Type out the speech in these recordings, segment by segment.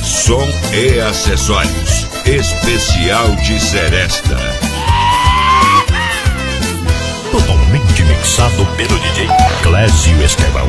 som e acessórios. Especial de Seresta. Totalmente mixado pelo DJ Clésio Estevão.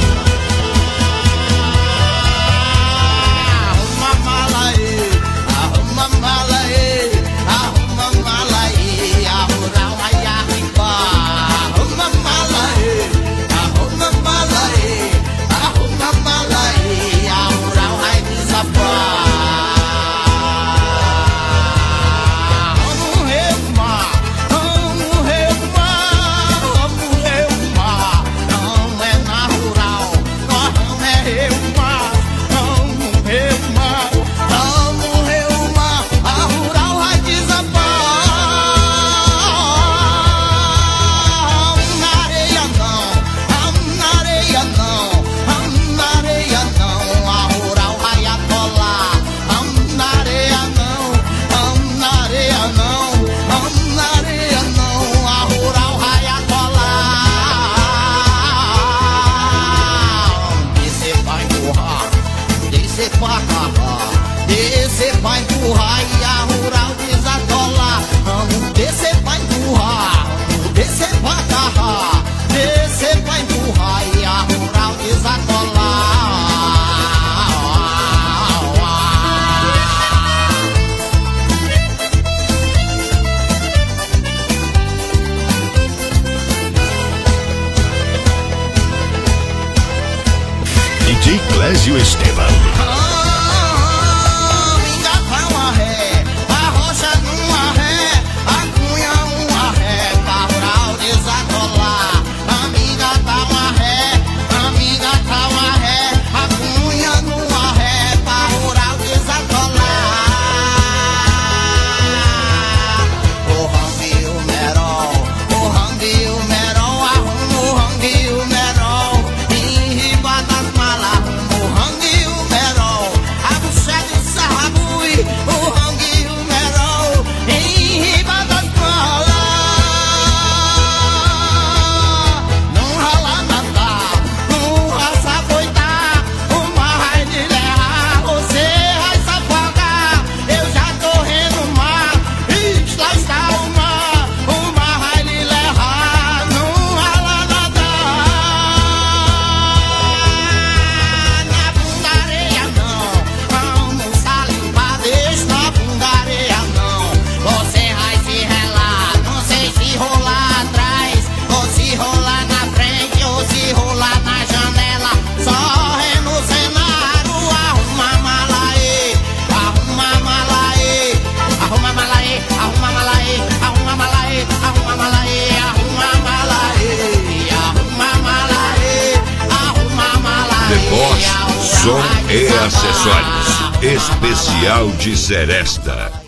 Descer pra empurrar e a rural desatolar. Vamos descer pra empurrar, vamos descer pra agarrar. Descer pra empurrar e a rural desatolar. DJ Clésio Estevão. Som e acessórios. Especial de Seresta.